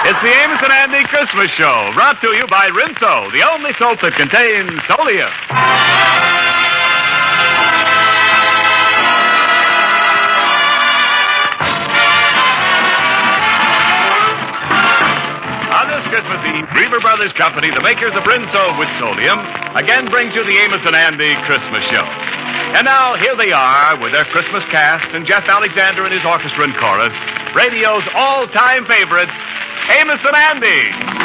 It's the Amos and Andy Christmas Show, brought to you by Rinso, the only soap that contains Solium. On this Christmas Eve, Reaver Brothers Company, the makers of Rinso with Solium, again brings you the Amos and Andy Christmas Show. And now, here they are with their Christmas cast and Jeff Alexander and his orchestra and chorus, radio's all-time favorites, Amos and Andy.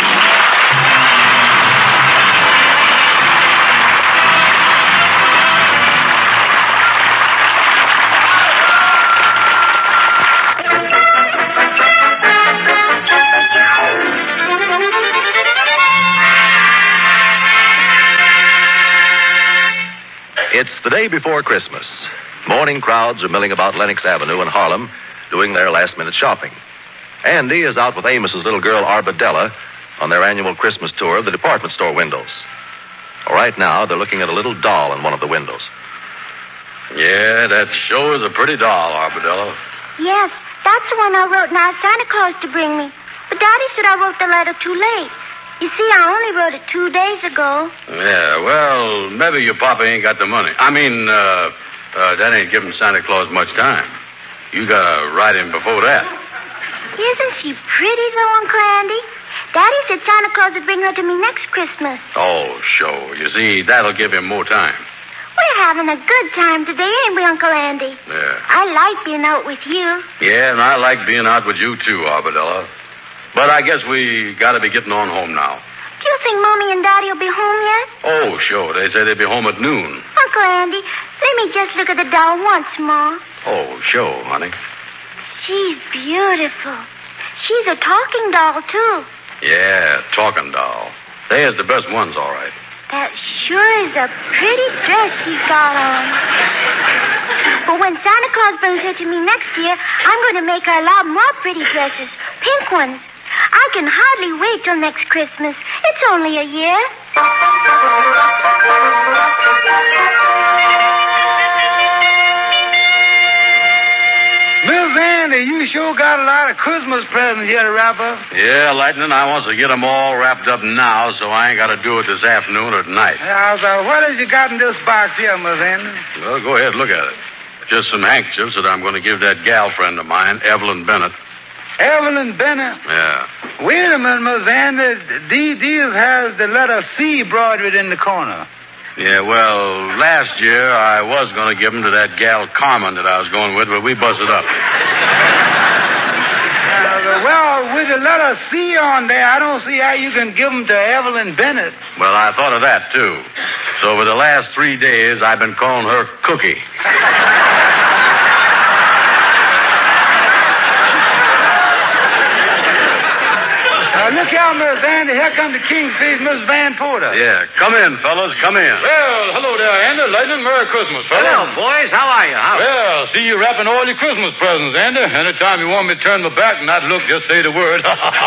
It's the day before Christmas. Morning crowds are milling about Lenox Avenue in Harlem, doing their last-minute shopping. Andy is out with Amos's little girl, Arbadella, on their annual Christmas tour of the department store windows. Right now, they're looking at a little doll in one of the windows. Yeah, that sure is a pretty doll, Arbadella. Yes, that's the one I wrote and asked Santa Claus to bring me. But Daddy said I wrote the letter too late. You see, I only wrote it 2 days ago. Yeah, well, maybe your papa ain't got the money. That ain't giving Santa Claus much time. You gotta write him before that. Isn't she pretty, though, Uncle Andy? Daddy said Santa Claus would bring her to me next Christmas. Oh, sure. You see, that'll give him more time. We're having a good time today, ain't we, Uncle Andy? Yeah. I like being out with you. Yeah, and I like being out with you, too, Arbadella. But I guess we gotta be getting on home now. Do you think Mommy and Daddy will be home yet? Oh, sure. They say they'll be home at noon. Uncle Andy, let me just look at the doll once more. Oh, sure, honey. She's beautiful. She's a talking doll, too. Yeah, talking doll. There's the best ones, all right. That sure is a pretty dress she's got on. But when Santa Claus brings her to me next year, I'm going to make her a lot more pretty dresses. Pink ones. I can hardly wait till next Christmas. It's only a year. Miss Andy, you sure got a lot of Christmas presents here to wrap up. Yeah, Lightning, I want to get them all wrapped up now, so I ain't got to do it this afternoon or tonight. Yeah, what has you got in this box here, Miss Andy? Well, go ahead, look at it. Just some handkerchiefs that I'm going to give that gal friend of mine, Evelyn Bennett. Evelyn Bennett? Yeah. Wait a minute, Miss Andy. These has the letter C embroidered in the corner. Yeah, well, last year I was going to give them to that gal Carmen that I was going with, but we busted up. Well, with the letter C on there, I don't see how you can give them to Evelyn Bennett. Well, I thought of that, too. So for the last 3 days, I've been calling her Cookie. Look out, Miss Andy. Here comes the Kingfish, Miss Van Porter. Yeah, come in, fellas, come in. Well, hello there, Andy. Lightning, Merry Christmas, fellas. Hello, boys. How are you? Well, see you wrapping all your Christmas presents, Andy. Anytime you want me to turn my back and not look, just say the word.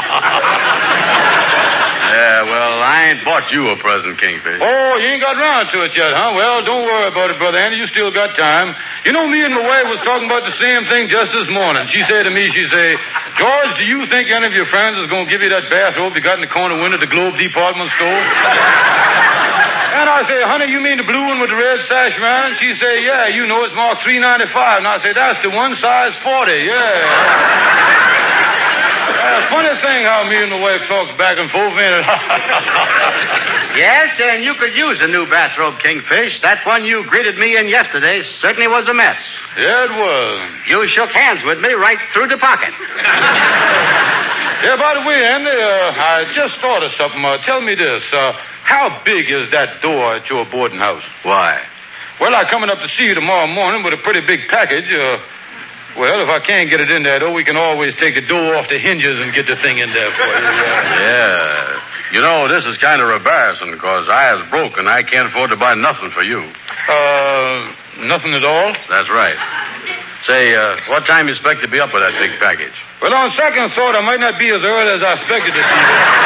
Yeah, well, I ain't bought you a present, Kingfish. Oh, you ain't got around to it yet, huh? Well, don't worry about it, Brother Andy. You still got time. You know, me and my wife was talking about the same thing just this morning. She said to me, George, do you think any of your friends is going to give you that bathrobe you got in the corner window at the Globe department store? And I say, honey, you mean the blue one with the red sash around? She say, yeah, you know, it's marked $3.95. And I say, that's the one, size 40, yeah. Funny thing how me and my wife talks back and forth, ain't it? Yes, and you could use a new bathrobe, Kingfish. That one you greeted me in yesterday certainly was a mess. Yeah, it was. You shook hands with me right through the pocket. Yeah, by the way, Andy, I just thought of something. Tell me this. How big is that door at your boarding house? Why? Well, I'm coming up to see you tomorrow morning with a pretty big package. Well, if I can't get it in there, though, we can always take the door off the hinges and get the thing in there for you. Yeah. You know, this is kind of embarrassing because I is broke and I can't afford to buy nothing for you. Nothing at all? That's right. Say, what time you expect to be up with that big package? Well, on second thought, I might not be as early as I expected to be.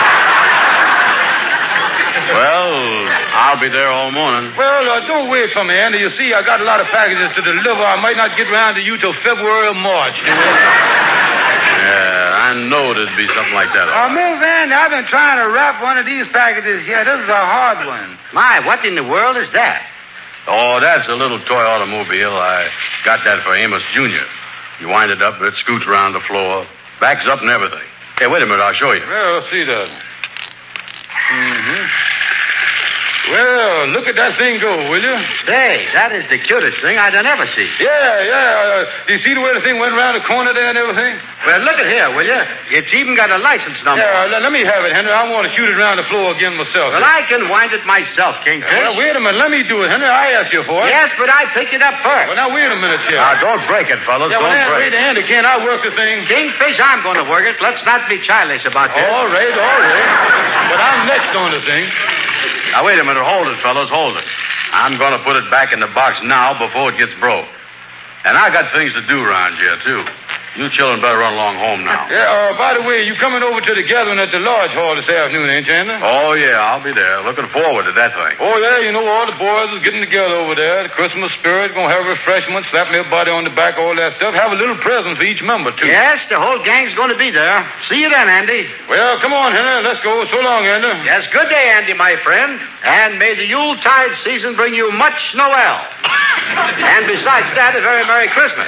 Well, I'll be there all morning. Well, don't wait for me, Andy. You see, I got a lot of packages to deliver. I might not get around to you till February or March. Yeah, I know knowed it'd be something like that. Oh, Miss Andy, I've been trying to wrap one of these packages here. This is a hard one. My, what in the world is that? Oh, that's a little toy automobile. I got that for Amos Jr. You wind it up, it scoots around the floor, backs up and everything. Hey, wait a minute, I'll show you. Well, let's see that. Mm-hmm. Well, look at that thing go, will you? Say, that is the cutest thing I'd ever see. Yeah. Do you see the way the thing went around the corner there and everything? Well, look at here, will you? It's even got a license number. Yeah, let me have it, Henry. I want to shoot it around the floor again myself. Well, I can wind it myself, Kingfish. Well, wait a minute. Let me do it, Henry. I asked you for it. Yes, but I picked it up first. Well, now, wait a minute here. Now, don't break it, fellas. Yeah, well, don't break wait a hand again. I'll work the thing. Kingfish, I'm going to work it. Let's not be childish about this. All right. But I'm next on the thing. Now, wait a minute. Hold it, fellas. Hold it. I'm going to put it back in the box now before it gets broke. And I got things to do around here, too. You children better run along home now. Yeah, by the way, you coming over to the gathering at the Lodge Hall this afternoon, ain't you, Henry? Oh, yeah, I'll be there. Looking forward to that thing. Oh, yeah, you know, all the boys are getting together over there. The Christmas spirit, gonna have refreshments, slap everybody on the back, all that stuff. Have a little present for each member, too. Yes, the whole gang's going to be there. See you then, Andy. Well, come on, Henry. Let's go. So long, Andy. Yes, good day, Andy, my friend. And may the Yuletide season bring you much Noel. And besides that, a very Merry Christmas.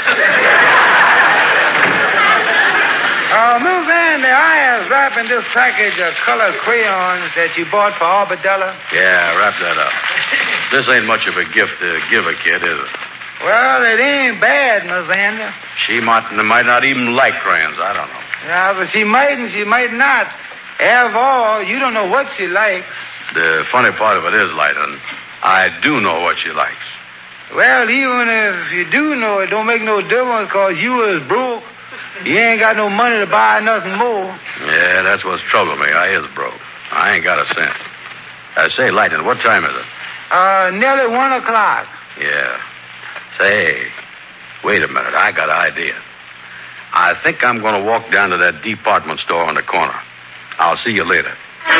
Miss Andy, I was wrapping this package of colored crayons that you bought for Arbadella. Yeah, wrap that up. This ain't much of a gift to give a kid, is it? Well, it ain't bad, Miss Andy. She might not even like crayons. I don't know. Yeah, but she might and she might not. After all, you don't know what she likes. The funny part of it is, Lighton, I do know what she likes. Well, even if you do know, it don't make no difference because you is broke. You ain't got no money to buy nothing more. Yeah, that's what's troubling me. I is broke. I ain't got a cent. Say, Lighton, what time is it? Nearly 1 o'clock. Yeah. Say, wait a minute. I got an idea. I think I'm going to walk down to that department store on the corner. I'll see you later.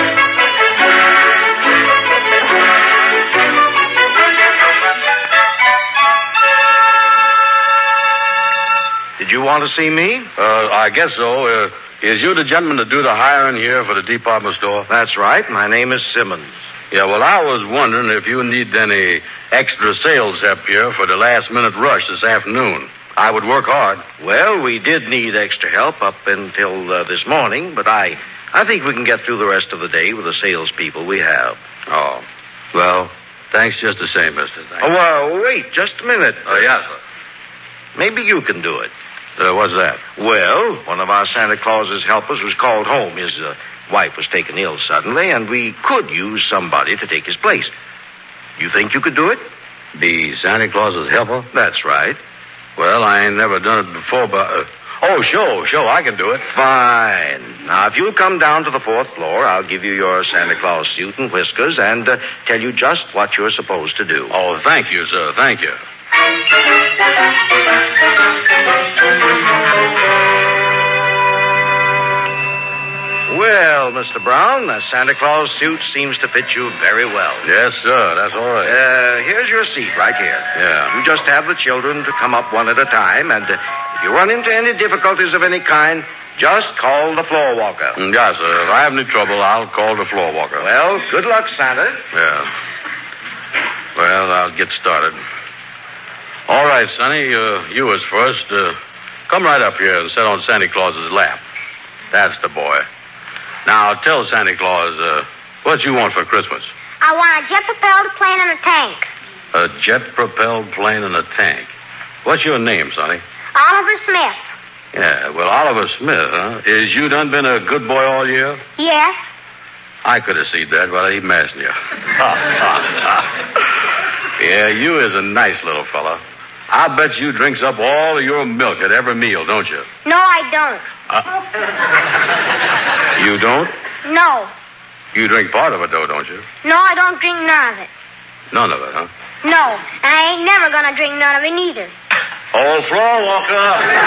Did you want to see me? I guess so. Is you the gentleman to do the hiring here for the department store? That's right. My name is Simmons. Yeah, well, I was wondering if you need any extra sales help here for the last-minute rush this afternoon. I would work hard. Well, we did need extra help up until this morning, but I think we can get through the rest of the day with the salespeople we have. Oh, well, thanks just the same, mister. Thanks. Oh, well, wait just a minute. Oh, yes, sir. Maybe you can do it. What's that? Well, one of our Santa Claus's helpers was called home. His wife was taken ill suddenly, and we could use somebody to take his place. You think you could do it? Be Santa Claus's helper? That's right. Well, I ain't never done it before, but... Sure, I can do it. Fine. Now, if you'll come down to the 4th floor, I'll give you your Santa Claus suit and whiskers and tell you just what you're supposed to do. Oh, thank you, sir. Thank you. Well, Mr. Brown, the Santa Claus suit seems to fit you very well. Yes, sir. That's all right. Here's your seat right here. Yeah. You just have the children to come up one at a time, and if you run into any difficulties of any kind, just call the floor walker. Yes, sir. If I have any trouble, I'll call the floor walker. Well, good luck, Santa. Yeah. Well, I'll get started. All right, Sonny, you was first. Come right up here and sit on Santa Claus's lap. That's the boy. Now, tell Santa Claus, what you want for Christmas? I want a jet-propelled plane and a tank. A jet-propelled plane and a tank. What's your name, Sonny? Oliver Smith. Yeah, well, Oliver Smith, huh? Is you done been a good boy all year? Yes. I could have seen that, but I ain't messing you. Yeah, you is a nice little fella. I bet you drinks up all of your milk at every meal, don't you? No, I don't. You don't? No. You drink part of it, though, don't you? No, I don't drink none of it. None of it, huh? No, and I ain't never gonna drink none of it neither. Old floor walker.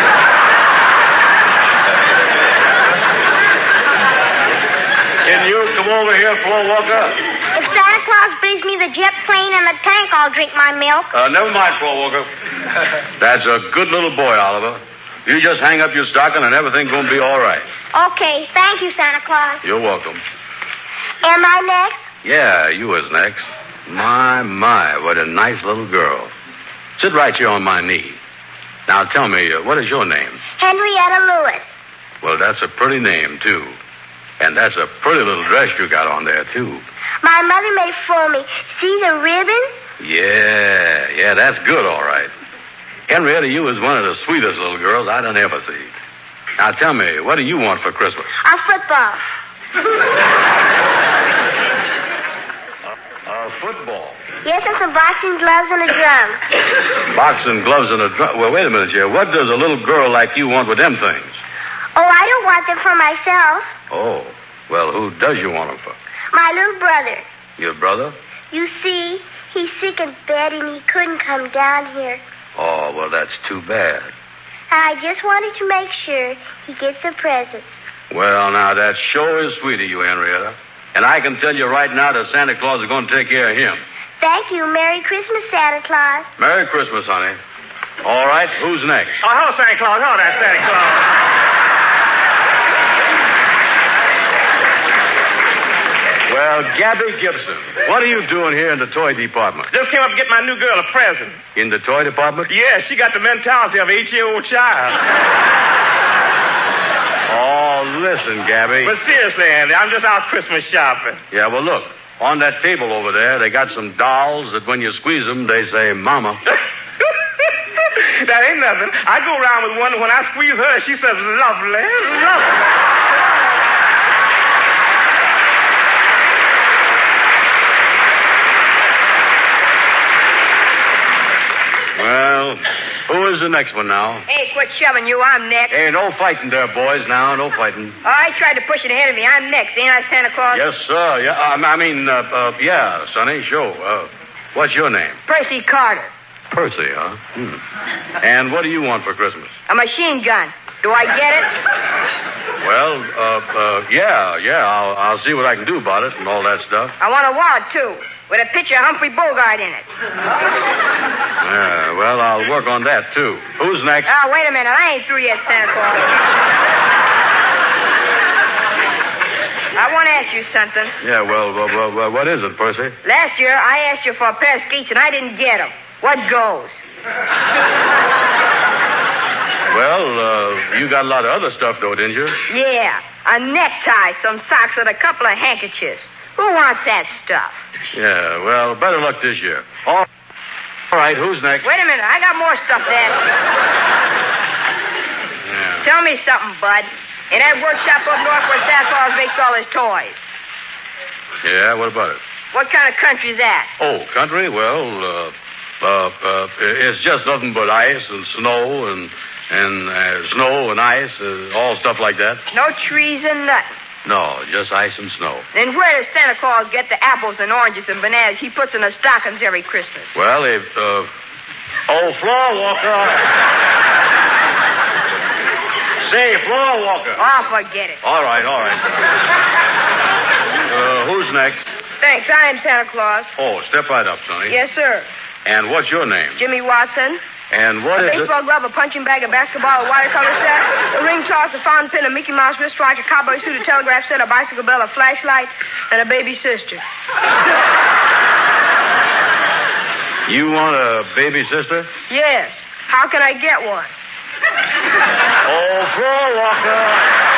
Can you come over here, floor walker? If Santa Claus brings me the jet plane and the tank, I'll drink my milk. Never mind, floor walker. That's a good little boy, Oliver. You just hang up your stocking and everything's going to be all right. Okay, thank you, Santa Claus. You're welcome. Am I next? Yeah, you was next. My, what a nice little girl. Sit right here on my knee. Now tell me, what is your name? Henrietta Lewis. Well, that's a pretty name, too. And that's a pretty little dress you got on there, too. My mother made it for me. See the ribbon? Yeah, that's good, all right. Henrietta, you was one of the sweetest little girls I done ever see. Now tell me, what do you want for Christmas? A football. Football. Yes, and some boxing gloves and a drum. Boxing gloves and a drum. Well, wait a minute here. What does a little girl like you want with them things? Oh, I don't want them for myself. Oh, well, who does you want them for? My little brother. Your brother? You see, he's sick in bed and he couldn't come down here. Oh, well, that's too bad. I just wanted to make sure he gets a present. Well, now, that sure is sweet of you, Henrietta. And I can tell you right now that Santa Claus is going to take care of him. Thank you. Merry Christmas, Santa Claus. Merry Christmas, honey. All right, who's next? Oh, hello, Santa Claus. Hello there, Santa Claus. Well, Gabby Gibson, what are you doing here in the toy department? Just came up to get my new girl a present. In the toy department? Yeah, she got the mentality of an 8-year-old child. Oh, listen, Gabby. But seriously, Andy, I'm just out Christmas shopping. Yeah, well, look. On that table over there, they got some dolls that when you squeeze them, they say, Mama. That ain't nothing. I go around with one, and when I squeeze her, she says, lovely, lovely. Well, who is the next one now? Hey, quit shoving you. I'm next. Hey, no fighting there, boys, now. No fighting. Oh, I tried to push it ahead of me. I'm next. Ain't I, Santa Claus? Yes, sir. Yeah, yeah, Sonny, sure. What's your name? Percy Carter. Percy, huh? And what do you want for Christmas? A machine gun. Do I get it? Well, yeah. I'll see what I can do about it and all that stuff. I want a wallet, too, with a picture of Humphrey Bogart in it. Yeah, well, I'll work on that, too. Who's next? Oh, wait a minute. I ain't through yet, Santa Claus. I want to ask you something. Yeah, well, what is it, Percy? Last year, I asked you for a pair of skates, and I didn't get them. What goes? Well, you got a lot of other stuff, though, didn't you? Yeah, a necktie, some socks, and a couple of handkerchiefs. Who wants that stuff? Yeah, well, better luck this year. All right, who's next? Wait a minute, I got more stuff to ask you. Yeah. Tell me something, Bud. In that workshop up north where Santa Claus makes all his toys. Yeah, what about it? What kind of country is that? Oh, country? Well, it's just nothing but ice and snow and snow and ice, all stuff like that. No trees and nothing. No, just ice and snow. Then where does Santa Claus get the apples and oranges and bananas he puts in the stockings every Christmas? Well, Floor Walker. Say, Floor Walker. Oh, forget it. All right. Who's next? Thanks, I am Santa Claus. Oh, step right up, Sonny. Yes, sir. And what's your name? Jimmy Watson. And what a is baseball glove, a punching bag, a basketball, a watercolor set, a ring toss, a fountain pen, a Mickey Mouse wristwatch, a cowboy suit, a telegraph set, a bicycle bell, a flashlight, and a baby sister. You want a baby sister? Yes. How can I get one? Oh, Floor Walker.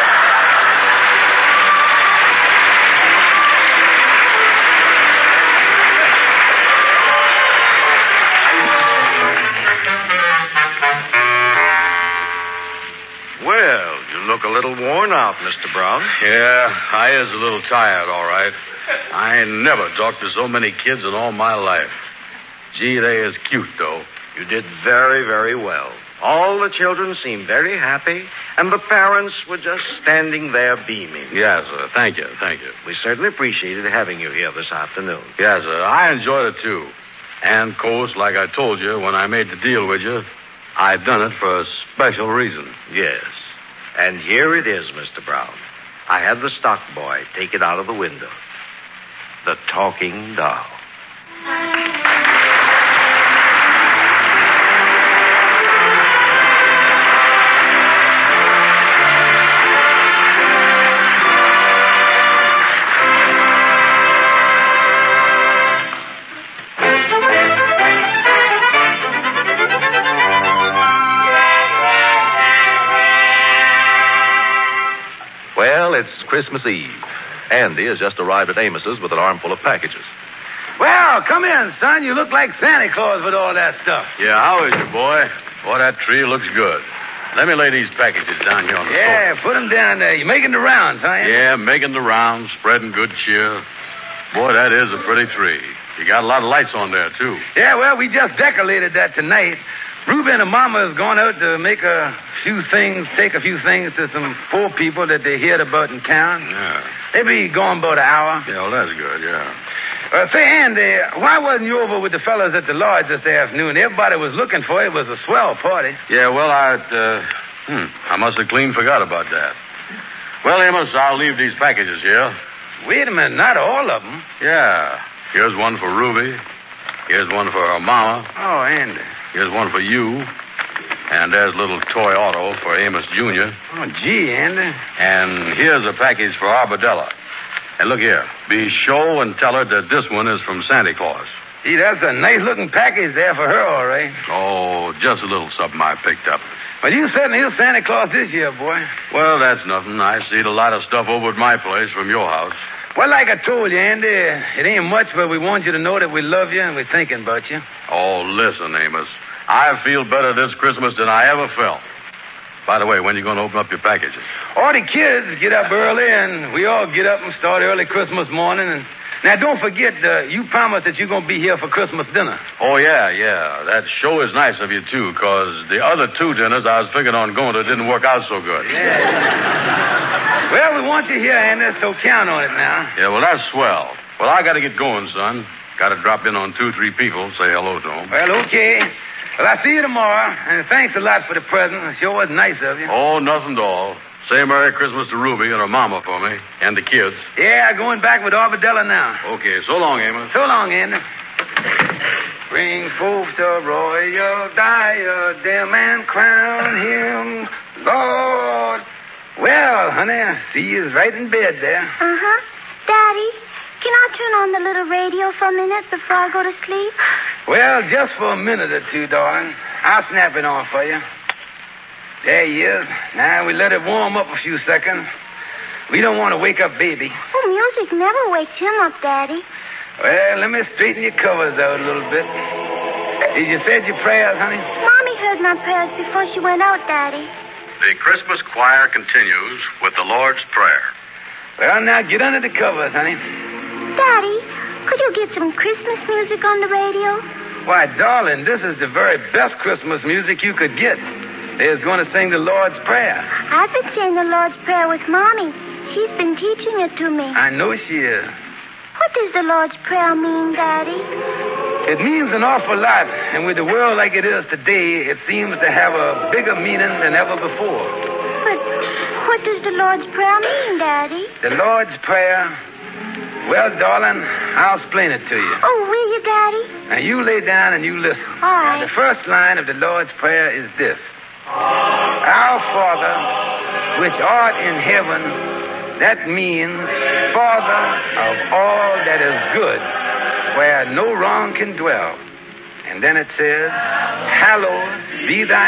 Well, you look a little worn out, Mr. Brown. Yeah, I is a little tired, all right. I ain't never talked to so many kids in all my life. Gee, they is cute, though. You did very, very well. All the children seemed very happy, and the parents were just standing there beaming. Yes, sir. Thank you. We certainly appreciated having you here this afternoon. Yes, sir. I enjoyed it, too. And, of course, like I told you when I made the deal with you, I done it for a special reason. Yes. And here it is, Mr. Brown. I had the stock boy take it out of the window. The talking doll. it's Christmas Eve. Andy has just arrived at Amos's with an armful of packages. Well, come in, son. You look like Santa Claus with all that stuff. Yeah, how is you, boy? Boy, that tree looks good. Let me lay these packages down here on the floor. Yeah, put them down there. You're making the rounds, huh? Yeah, making the rounds, spreading good cheer. Boy, that is a pretty tree. You got a lot of lights on there, too. Yeah, well, we just decorated that tonight. Ruben and Mama has gone out to make a few things, take a few things to some poor people that they heard about in town. Yeah. They be gone about an hour. Yeah, well, that's good, yeah. Say, Andy, why wasn't you over with the fellas at the lodge this afternoon? Everybody was looking for you. It was a swell party. Yeah, well, I must have clean forgot about that. Well, Amos, I'll leave these packages here. Wait a minute, not all of them. Yeah. Here's one for Ruby. Here's one for her mama. Oh, Andy. Here's one for you. And there's a little toy auto for Amos Jr. Oh, gee, Andy. And here's a package for Arbadella. And look here. Be sure and tell her that this one is from Santa Claus. Gee, that's a nice-looking package there for her, all right. Oh, just a little something I picked up. Well, you certainly is Santa Claus this year, boy. Well, that's nothing. I seen a lot of stuff over at my place from your house. Well, like I told you, Andy, it ain't much, but we want you to know that we love you and we're thinking about you. Oh, listen, Amos. I feel better this Christmas than I ever felt. By the way, when are you going to open up your packages? All the kids get up early, and we all get up and start early Christmas morning. And now, don't forget, you promised that you're going to be here for Christmas dinner. Oh, yeah. That sure is nice of you, too, because the other two dinners I was figuring on going to didn't work out so good. Yeah. Well, we want you here, Andy, so count on it now. Yeah, well, that's swell. Well, I got to get going, son. Got to drop in on 2-3 people, say hello to them. Well, okay. Well, I'll see you tomorrow, and thanks a lot for the present. It sure was nice of you. Oh, nothing at all. Say Merry Christmas to Ruby and her mama for me, and the kids. Yeah, going back with Arbadella now. Okay, so long, Amos. So long, Andy. Bring forth the royal diadem and crown him Lord. Well, honey, I see you's right in bed there. Uh-huh. Daddy, can I turn on the little radio for a minute before I go to sleep? Well, just for a minute or two, darling. I'll snap it on for you. There he is. Now we let it warm up a few seconds. We don't want to wake up baby. Oh, music never wakes him up, Daddy. Well, let me straighten your covers out a little bit. Did you say your prayers, honey? Mommy heard my prayers before she went out, Daddy. The Christmas choir continues with the Lord's Prayer. Well, now get under the covers, honey. Daddy, could you get some Christmas music on the radio? Why, darling, this is the very best Christmas music you could get. They're going to sing the Lord's Prayer. I've been saying the Lord's Prayer with Mommy. She's been teaching it to me. I know she is. What does the Lord's Prayer mean, Daddy? It means an awful lot, and with the world like it is today, it seems to have a bigger meaning than ever before. But what does the Lord's Prayer mean, Daddy? The Lord's Prayer? Well, darling, I'll explain it to you. Oh, will you, Daddy? Now, you lay down and you listen. All right. Now, the first line of the Lord's Prayer is this. Our Father, which art in heaven, that means Father of all that is good, where no wrong can dwell. And then it says, hallowed be thy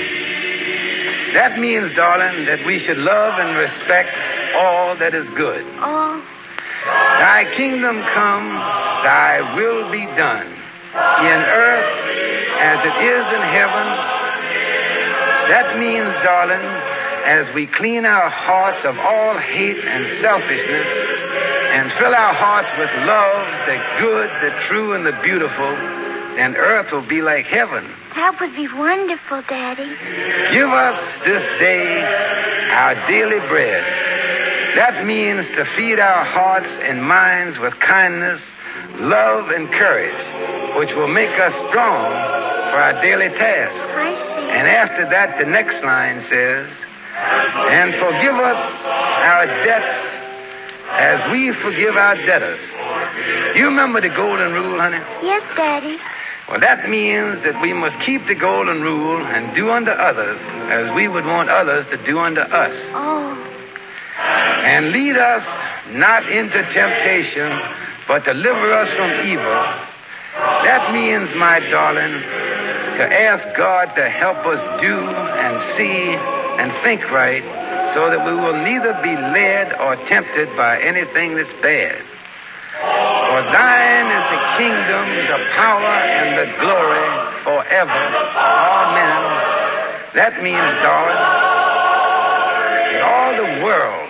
name. That means, darling, that we should love and respect all that is good. Oh. Thy kingdom come, thy will be done, in earth as it is in heaven. That means, darling, as we clean our hearts of all hate and selfishness and fill our hearts with love, the good, the true, and the beautiful, then earth will be like heaven. That would be wonderful, Daddy. Give us this day our daily bread. That means to feed our hearts and minds with kindness, love, and courage, which will make us strong for our daily task. I see. And after that, the next line says, and forgive us our debts as we forgive our debtors. You remember the golden rule, honey? Yes, Daddy. Well, that means that we must keep the golden rule and do unto others as we would want others to do unto us. Oh. And lead us not into temptation, but deliver us from evil. That means, my darling, to ask God to help us do and see and think right so that we will neither be led or tempted by anything that's bad. For thine is the kingdom, the power, and the glory forever. Amen. That means, darling, that all the world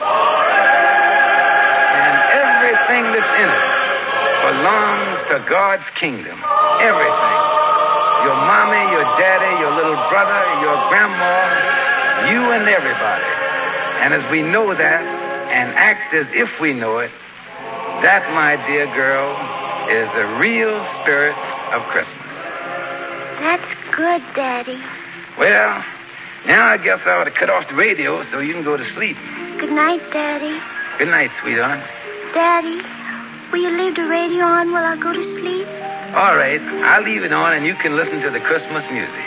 and everything that's in it belongs to God's kingdom. Everything. Your mommy, your daddy, your little brother, your grandma, you and everybody. And as we know that and act as if we know it, that, my dear girl, is the real spirit of Christmas. That's good, Daddy. Well, now I guess I ought to cut off the radio so you can go to sleep. Good night, Daddy. Good night, sweetheart. Daddy, will you leave the radio on while I go to sleep? All right, I'll leave it on and you can listen to the Christmas music.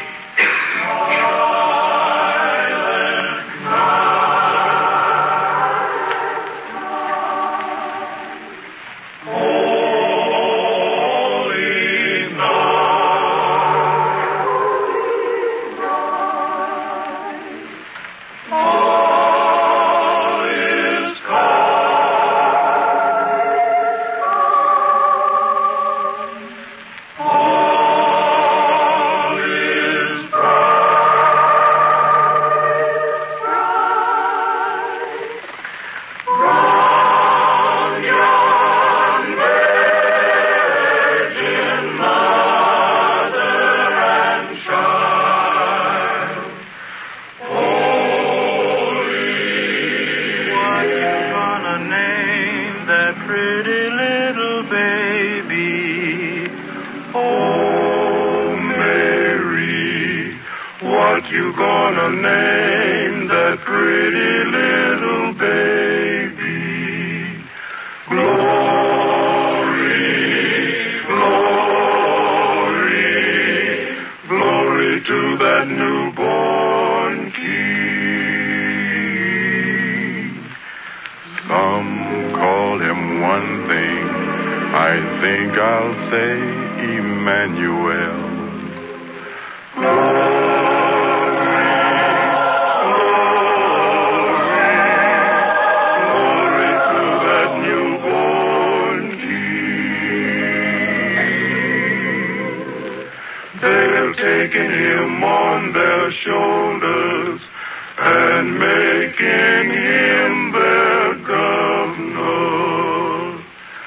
Taking him on their shoulders and making him their governor.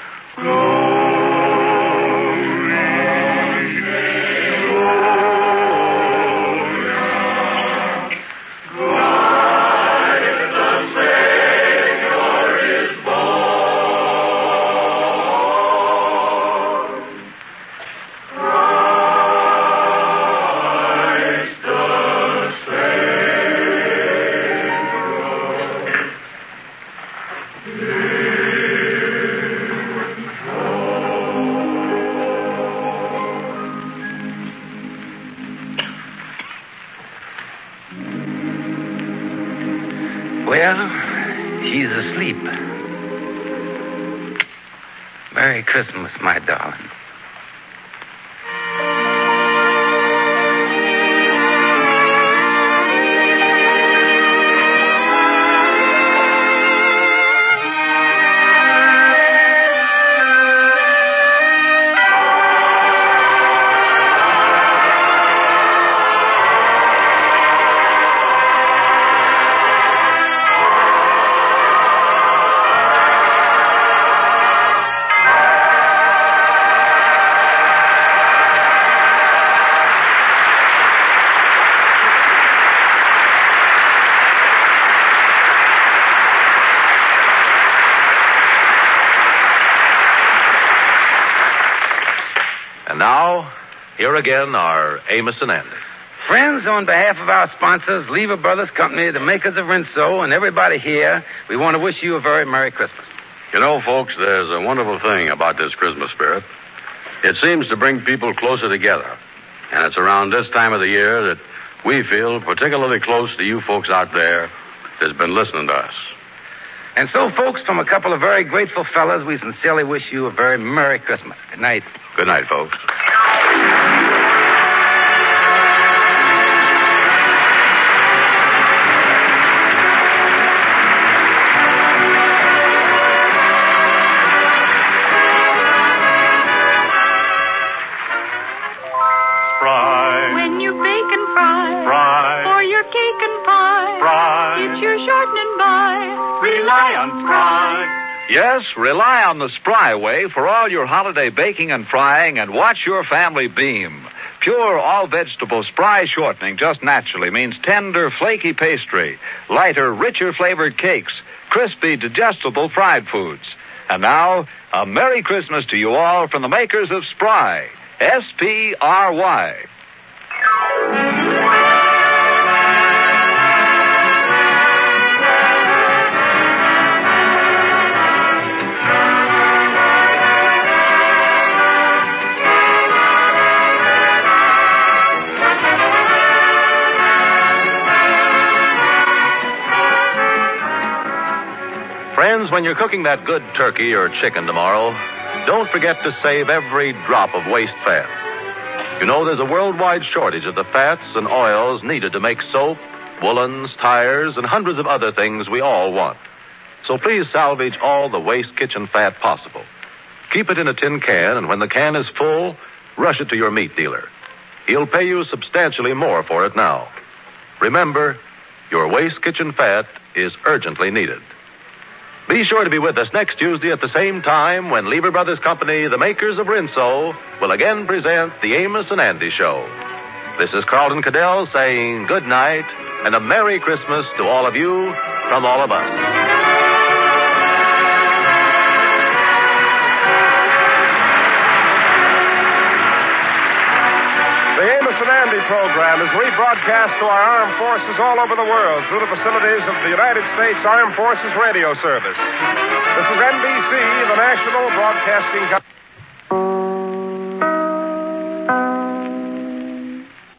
Glory, glory, the Savior is born. Well, she's asleep. Merry Christmas, my darling. Now, here again are Amos and Andy. Friends, on behalf of our sponsors, Lever Brothers Company, the makers of Rinso, and everybody here, we want to wish you a very Merry Christmas. You know, folks, there's a wonderful thing about this Christmas spirit. It seems to bring people closer together. And it's around this time of the year that we feel particularly close to you folks out there that's been listening to us. And so, folks, from a couple of very grateful fellas, we sincerely wish you a very Merry Christmas. Good night. Good night, folks. rely on Spry. Yes, rely on the Spry way for all your holiday baking and frying, and watch your family beam. Pure all-vegetable Spry shortening just naturally means tender, flaky pastry, lighter, richer flavored cakes, crispy, digestible fried foods. And now, a Merry Christmas to you all from the makers of Spry. S-P-R-Y. Friends, when you're cooking that good turkey or chicken tomorrow, don't forget to save every drop of waste fat. You know, there's a worldwide shortage of the fats and oils needed to make soap, woolens, tires, and hundreds of other things we all want. So please salvage all the waste kitchen fat possible. Keep it in a tin can, and when the can is full, rush it to your meat dealer. He'll pay you substantially more for it now. Remember, your waste kitchen fat is urgently needed. Be sure to be with us next Tuesday at the same time when Lever Brothers Company, the makers of Rinso, will again present the Amos and Andy Show. This is Carlton Cadell saying good night and a Merry Christmas to all of you from all of us. The Amos and Andy program is rebroadcast to our armed forces all over the world through the facilities of the United States Armed Forces Radio Service. This is NBC, the national broadcasting company.